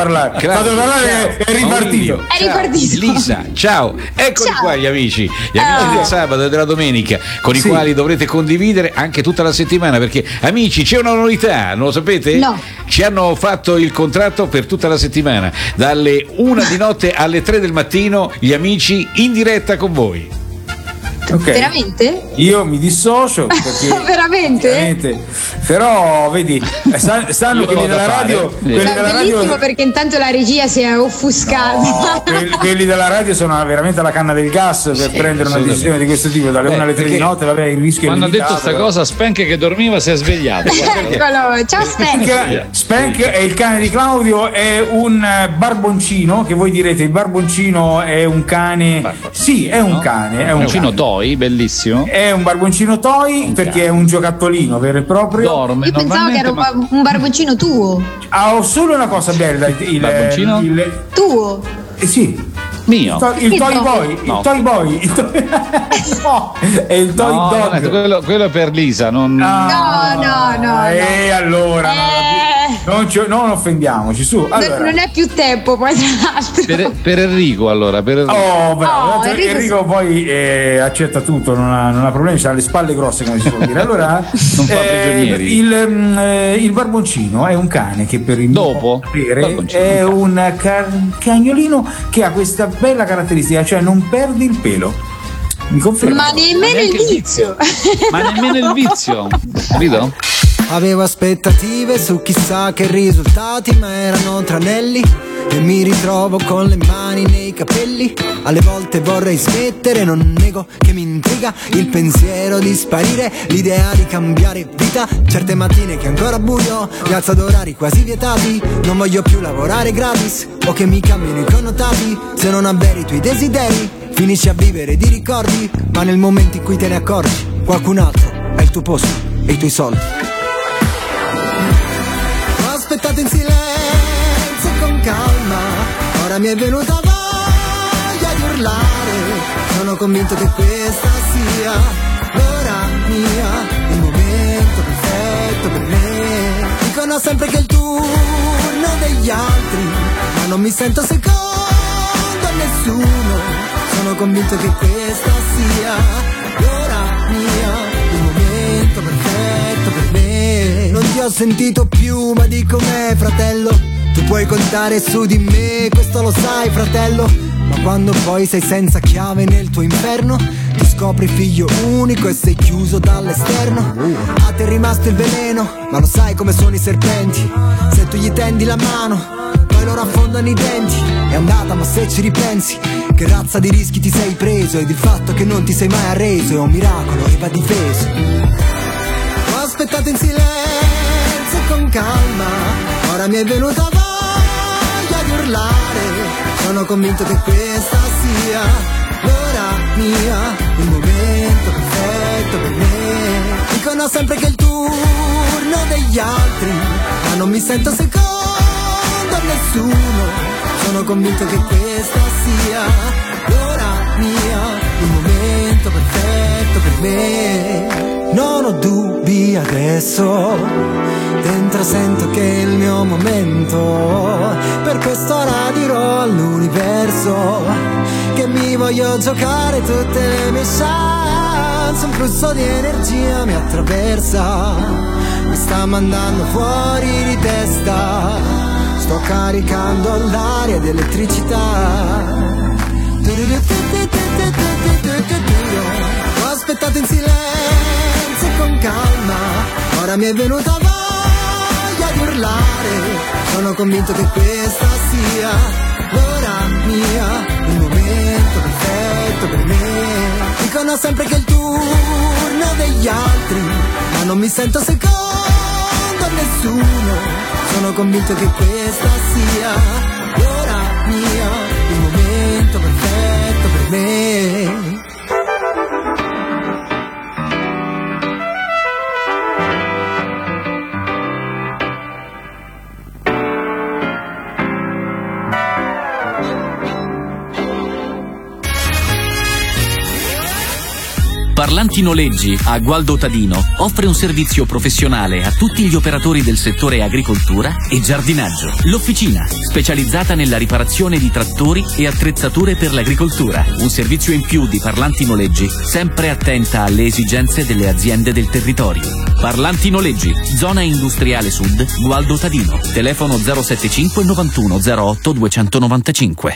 è ripartito. Lisa, ciao, eccoli qua gli amici del sabato e della domenica con i quali dovrete condividere anche tutta la settimana, perché amici c'è una novità, non lo sapete? No. Ci hanno fatto il contratto per tutta la settimana, dalle 1 di notte alle 3 del mattino, gli amici in diretta con voi. Okay. Veramente? Io mi dissocio perché veramente? Però vedi, stanno quelli della radio. Bellissimo perché intanto la regia si è offuscata. No, quelli della radio sono veramente alla canna del gas per prendere una decisione di questo tipo dalle 1 alle 3 di notte. Vabbè, il rischio quando è limitato. Quando ha detto sta cosa, Spank che dormiva si è svegliato. Eccolo, ciao Spank. Spank è il cane di Claudio, è un barboncino, che voi direte il barboncino è un cane. Sì, è un cane, è un cane. Toy, bellissimo. È un barboncino toy perché è un giocattolino vero e proprio. Dorme. Io pensavo che era un barboncino tuo. Ho solo una cosa bella. Il barboncino? Tuo? Sì. Mio. Il toy boy. No. Il toy boy. No, è il toy dog. Quello è per Lisa. Non... No. E allora. Non offendiamoci su. Allora. Non è più tempo poi tra l'altro. Per Enrico allora. Oh, bravo. Enrico poi accetta tutto, non ha problemi, ha le spalle grosse come si può dire. Allora non fa prigionieri. Il barboncino è un cane che per il dopo è un cagnolino che ha questa bella caratteristica, cioè non perde il pelo. Mi confermo. Ma nemmeno il vizio. Capito? Avevo aspettative su chissà che risultati, ma erano tranelli e mi ritrovo con le mani nei capelli. Alle volte vorrei smettere, non nego che mi intriga il pensiero di sparire, l'idea di cambiare vita. Certe mattine che è ancora buio, mi alzo ad orari quasi vietati. Non voglio più lavorare gratis o che mi cambino i connotati. Se non avveri i tuoi desideri, finisci a vivere di ricordi, ma nel momento in cui te ne accorgi, qualcun altro ha il tuo posto e i tuoi soldi. Aspettate in silenzio e con calma, ora mi è venuta voglia di urlare. Sono convinto che questa sia l'ora mia, il momento perfetto per me. Dicono sempre che è il turno degli altri, ma non mi sento secondo a nessuno. Sono convinto che questa sia l'ora mia, il momento perfetto per me. Non ti ho sentito più, ma dico me, fratello, tu puoi contare su di me, questo lo sai, fratello. Ma quando poi sei senza chiave nel tuo inferno, ti scopri figlio unico e sei chiuso dall'esterno. A te è rimasto il veleno, ma lo sai come sono i serpenti. Se tu gli tendi la mano, poi loro affondano i denti. È andata, ma se ci ripensi, che razza di rischi ti sei preso, ed il fatto che non ti sei mai arreso è un miracolo e va difeso. Ho aspettato in silenzio e con calma, ora mi è venuta voglia di urlare. Sono convinto che questa sia l'ora mia, il momento perfetto per me. Dicono sempre che è il turno degli altri, ma non mi sento secondo a nessuno. Sono convinto che questa sia l'ora mia, il momento perfetto per me. Non ho dubbi adesso, dentro sento che è il mio momento. Per quest'ora dirò all'universo che mi voglio giocare tutte le mie chance. Un flusso di energia mi attraversa, mi sta mandando fuori di testa. Sto caricando l'aria di elettricità. Ho aspettato in silenzio e con calma, ora mi è venuta voglia di urlare. Sono convinto che questa sia l'ora mia, il momento perfetto per me. Dicono sempre che è il turno degli altri, ma non mi sento secondo a nessuno. Sono convinto che questa sia l'ora mia, il momento perfetto per me. Parlanti Noleggi a Gualdo Tadino offre un servizio professionale a tutti gli operatori del settore agricoltura e giardinaggio. L'officina, specializzata nella riparazione di trattori e attrezzature per l'agricoltura. Un servizio in più di Parlanti Noleggi, sempre attenta alle esigenze delle aziende del territorio. Parlanti Noleggi, zona industriale sud, Gualdo Tadino. Telefono 075 91 08 295.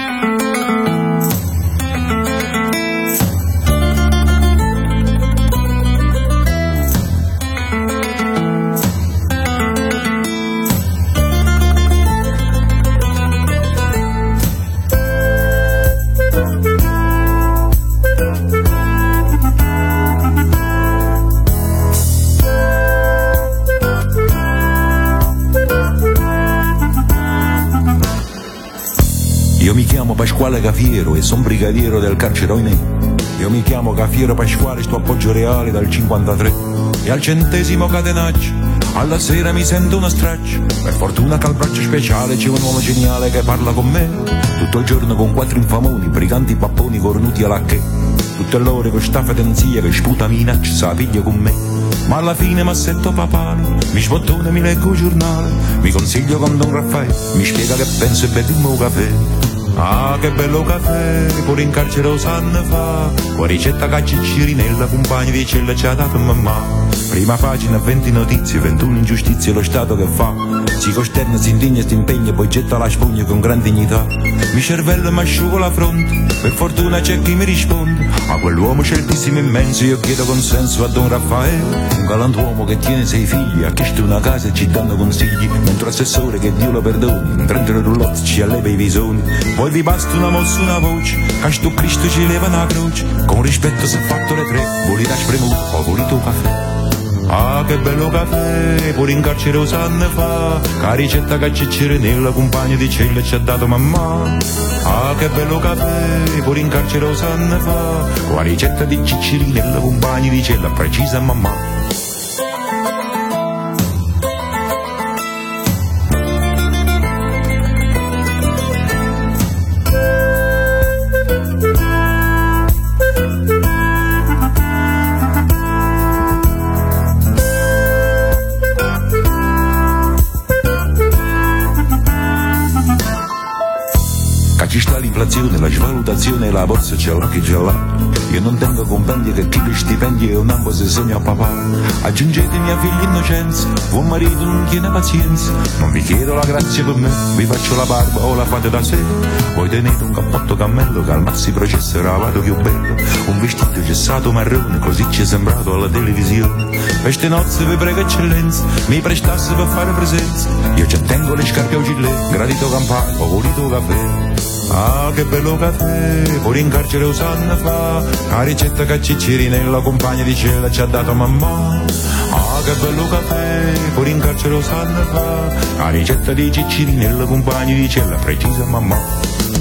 Io mi chiamo Pasquale Cafiero e son brigadiero del carcere Oimè. Io mi chiamo Cafiero Pasquale, sto appoggio reale dal 53 e al 100° catenaccio alla sera mi sento una straccia. Per fortuna che al braccio speciale c'è un uomo geniale che parla con me tutto il giorno con 4 infamoni, briganti papponi cornuti alla che. Tutte l'ore con sta fedenzia che sputa minaccia, sa piglia con me. Ma alla fine m'assetto papale, mi sbottone, mi leggo il giornale, mi consiglio con Don Raffaele, mi spiega che penso e beviamo un caffè. Ah, che bello caffè, pure in carcere lo sanno fa, con ricetta caccirinella, compagni di cella ci ha dato mamma. Prima pagina, 20 notizie, 21 ingiustizie, lo Stato che fa, si costerna, si indigna, si impegna, poi getta la spugna con gran dignità. Mi cervello mi asciugo la fronte, per fortuna c'è chi mi risponde, a quell'uomo sceltissimo immenso io chiedo consenso a Don Raffaele. Un galantuomo che tiene 6 figli, ha chiesto una casa e ci danno consigli, mentre l'assessore, che Dio lo perdoni, in 30 roulotte ci alleva i visoni. Poi vi basta una mossa, una voce, a sto Cristo ci leva una croce, con rispetto si è fatto le 3, volete spremuto o volete un caffè. Ah, che bello caffè, pure in carcere lo sanno fa, che ricetta caccirinella, compagno di cella ci ha dato mamma. Ah, che bello caffè, pure in carcere lo sanno fa, con ricetta di ciccirinella, compagni di cella precisa mamma. Ci sta l'inflazione, la svalutazione e la borsa c'è là che c'è là. Io non tengo compendi che chi li stipendi è un ambo se sogna papà. Aggiungete mia figlia innocenza, buon marito non tiene pazienza. Non vi chiedo la grazia per me, vi faccio la barba o la fate da sé. Voi tenete un cappotto cammello che al maxi processo era vado più bello. Un vestito gessato marrone, così ci è sembrato alla televisione. Per ste nozze vi prego eccellenza, mi prestasse per fare presenza. Io ci tengo le scarpe a gilet, gradito campano, ho volito caffè. Ah, che bello caffè, pure in carcere lo sanno fa, la ricetta che ciccirinella, compagna di cella ci ha dato mamma. Ah, che bello caffè, pure in carcere lo sanno fa, la ricetta di ciccirinella, compagni di cella precisa mamma.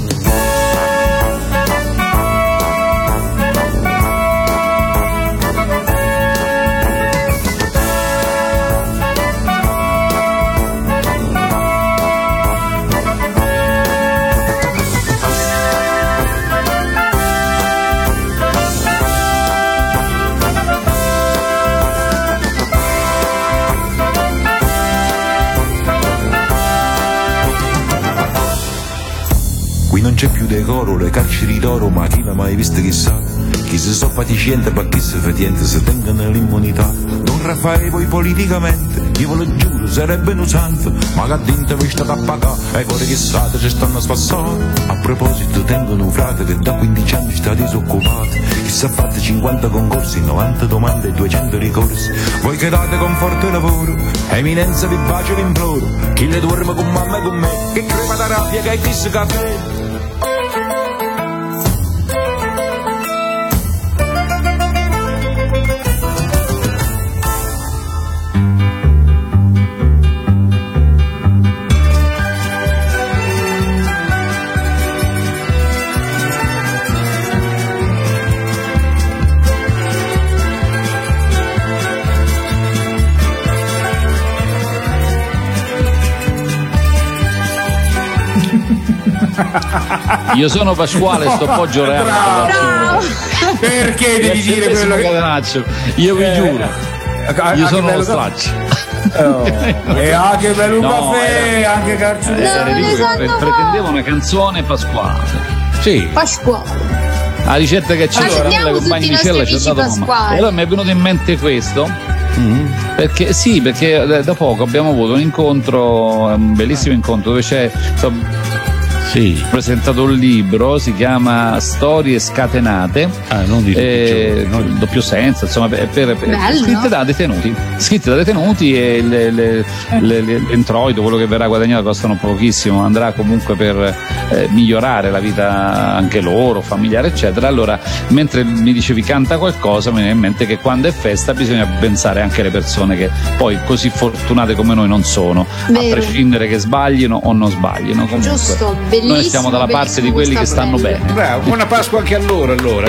Non c'è più decoro, le carceri d'oro, ma chi l'ha mai visto chissà. Chi si so fatisciente, ma chi si fetiente, se tengono l'immunità. Don Raffaele poi politicamente, io ve lo giuro, sarebbe un santo, ma che dentro vi state a pagare, e fuori chissà ci stanno a spassare. A proposito, tengono un frate che da 15 anni sta disoccupato, che si è fatto 50 concorsi, 90 domande e 200 ricorsi. Voi che date conforto e lavoro, eminenza vi bacio e vi imploro, chi le dorme con mamma e con me, che crema da rabbia che hai chissà caffè. Io sono Pasquale, sto Poggio Reale. Bravo. Perché devi dire quello che catenaccio? Io vi giuro, io sono lo straccio. E anche bello caffè, anche Carcino. Pretendevo una canzone pasquale. Sì. Pasquale. La ricetta che c'è Accendiamo la compagna tutti i di cella nostri ci ha dato amici mamma. pasquali. E allora mi è venuto in mente questo. Perché da poco abbiamo avuto un incontro, un bellissimo incontro dove c'è presentato un libro, si chiama Storie scatenate, non di doppio senso, insomma, scritte da detenuti e l'introito, quello che verrà guadagnato, costano pochissimo, andrà comunque per migliorare la vita anche loro, familiare eccetera. Allora, mentre mi dicevi canta qualcosa, mi viene in mente che quando è festa bisogna pensare anche alle persone che poi così fortunate come noi non sono, Vero. a prescindere che sbaglino o non sbaglino. Comunque, Giusto, noi stiamo dalla parte di quelli che stanno bene. Bravo, buona Pasqua anche a loro allora.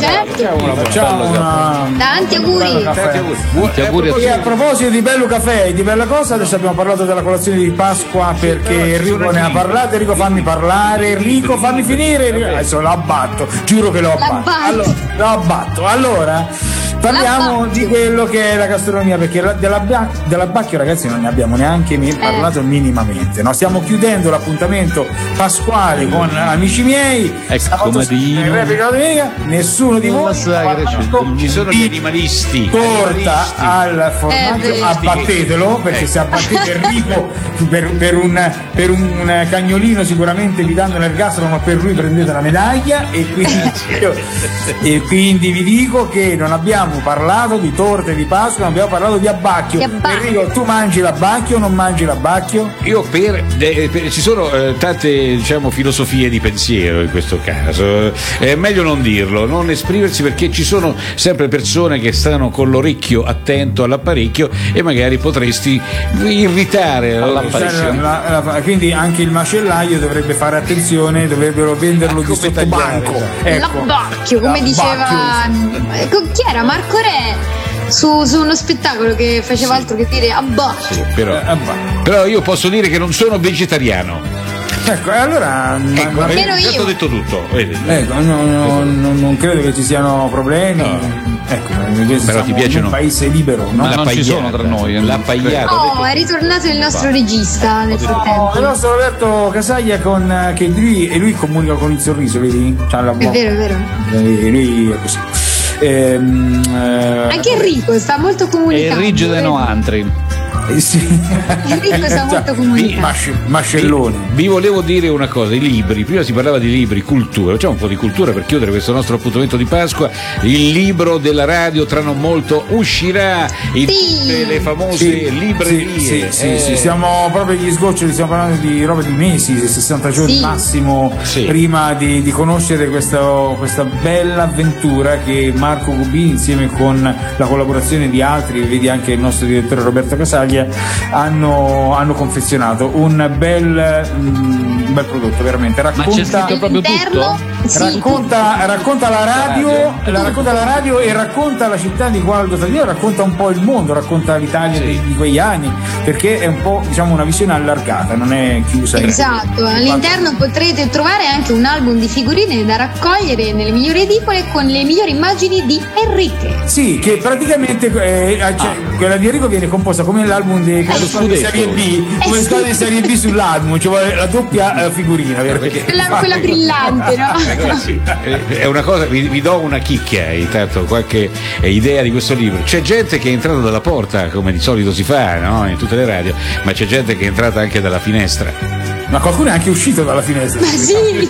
Tanti auguri. E a proposito di bello caffè e di bella cosa, adesso abbiamo parlato della colazione di Pasqua perché Enrico ne ha parlato. Enrico, fammi parlare, Enrico, fammi finire. Adesso lo abbatto, giuro che lo abbatto. Allora, parliamo di quello che è la gastronomia, perché dell'abbacchio, ragazzi, non ne abbiamo neanche parlato minimamente, no? Stiamo chiudendo l'appuntamento pasquale con amici miei. Nessuno di voi ci sono gli animalisti. Torta al formaggio, abbattetelo, perché se abbattete Enrico per un cagnolino sicuramente vi danno l'ergastolo, ma per lui prendete la medaglia. E quindi vi dico che non abbiamo parlato di torte di Pasqua, non abbiamo parlato di abbacchio. Enrico, tu mangi l'abbacchio o non mangi l'abbacchio? Io ci sono tante, diciamo, filosofie di pensiero in questo caso. È meglio non dirlo, non esprimersi, perché ci sono sempre persone che stanno con l'orecchio attento all'apparecchio e magari potresti irritare l'apparecchio. Quindi anche il macellaio dovrebbe fare attenzione, dovrebbero venderlo di sottobanco. L'abbacchio, come diceva chi era? Marco Re. Su uno spettacolo che faceva altro che dire abbacchio. Però io posso dire che non sono vegetariano. Ecco, allora ho detto tutto. Non credo che ci siano problemi. Ecco, però ti piace un paese libero, no? Ma non ci sono tra noi. La pagliata. È ritornato il nostro regista nel frattempo. Il nostro Roberto Casaglia che lui comunica con il sorriso, vedi? C'ha la bocca. È vero. Lui è così. Anche Enrico sta molto comunicando. È rigido no antri. Enrico sta molto comunicando. Mascellone. Vi volevo dire una cosa, i libri, prima si parlava di libri, cultura, facciamo un po' di cultura per chiudere questo nostro appuntamento di Pasqua. Il libro della radio tra non molto uscirà in tutte le famose librerie. Sì, siamo proprio agli sgoccioli, stiamo parlando di roba di mesi, 60 giorni massimo prima di conoscere questa bella avventura che Marco Gubini, insieme con la collaborazione di altri, vedi anche il nostro direttore Roberto Casaglia, hanno confezionato un bel prodotto, veramente. Ma c'è scritto proprio tutto? Racconta la radio e racconta la città di Gualdo Tadino, racconta un po' il mondo, racconta l'Italia di quegli anni, perché è un po', diciamo, una visione allargata, non è chiusa. Esatto, all'interno potrete trovare anche un album di figurine da raccogliere nelle migliori edicole con le migliori immagini di Enrique. Sì, che praticamente quella di Enrico viene composta come l'album di Serie B, come squadra di Serie B sull'album, ci vuole la doppia figurina, quella brillante, no? È una cosa, vi do una chicchia, intanto qualche idea di questo libro. C'è gente che è entrata dalla porta, come di solito si fa, no? In tutte le radio, ma c'è gente che è entrata anche dalla finestra. Ma qualcuno è anche uscito dalla finestra. Ma sì!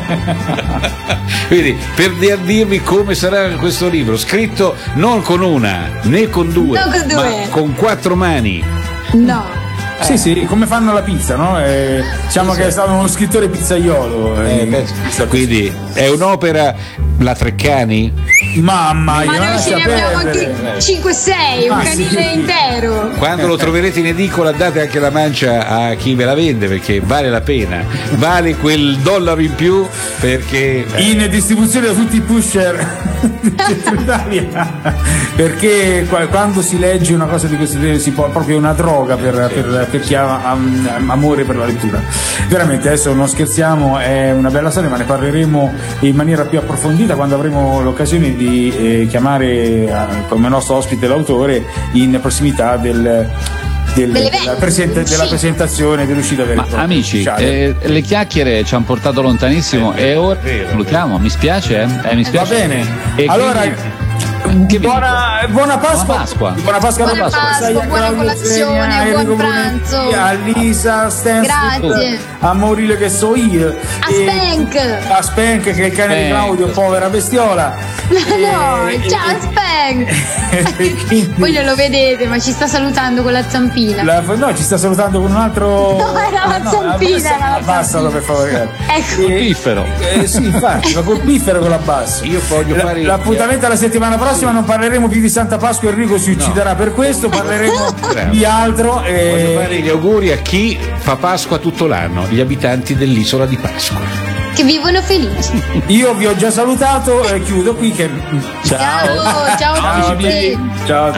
Quindi, per dirvi come sarà questo libro, scritto non con una né con due, ma con 4 mani. No. Sì, come fanno la pizza, no? Diciamo che è stato uno scrittore pizzaiolo. Quindi è un'opera, la Treccani? Mamma, ma noi ce ne abbiamo anche 5-6, un canile intero. Quando lo troverete in edicola date anche la mancia a chi ve la vende, perché vale la pena, vale quel $1 in più, perché in distribuzione da tutti i pusher di Centro Italia, perché quando si legge una cosa di questo genere si può, proprio una droga per per chi ha amore per la lettura. Veramente, adesso non scherziamo, è una bella storia, ma ne parleremo in maniera più approfondita quando avremo l'occasione di chiamare come nostro ospite l'autore in prossimità della presentazione dell'uscita vera. Ma amici, le chiacchiere ci hanno portato lontanissimo e ora salutiamo. Mi spiace, mi spiace. Va bene. E allora buona Pasqua. Buona Pasqua, buona colazione, buon pranzo. A Lisa, grazie. A Morile che so io. A Spank che è il cane di Claudio, povera bestiola. No, ciao Spank. Voi non lo vedete, ma ci sta salutando con la zampina. No, ci sta salutando con un altro. No, era la zampina. Abbassalo per favore. Ecco. Col piffero. Sì, infatti, ma col piffero con la bassa. Io voglio fare l'appuntamento alla settimana prossima, non parleremo più di Santa Pasqua, Enrico si ucciderà per questo, parleremo di altro. Voglio fare gli auguri a chi fa Pasqua tutto l'anno, gli abitanti dell'isola di Pasqua. Che vivono felici. Io vi ho già salutato e chiudo qui. Ciao a tutti. Ciao.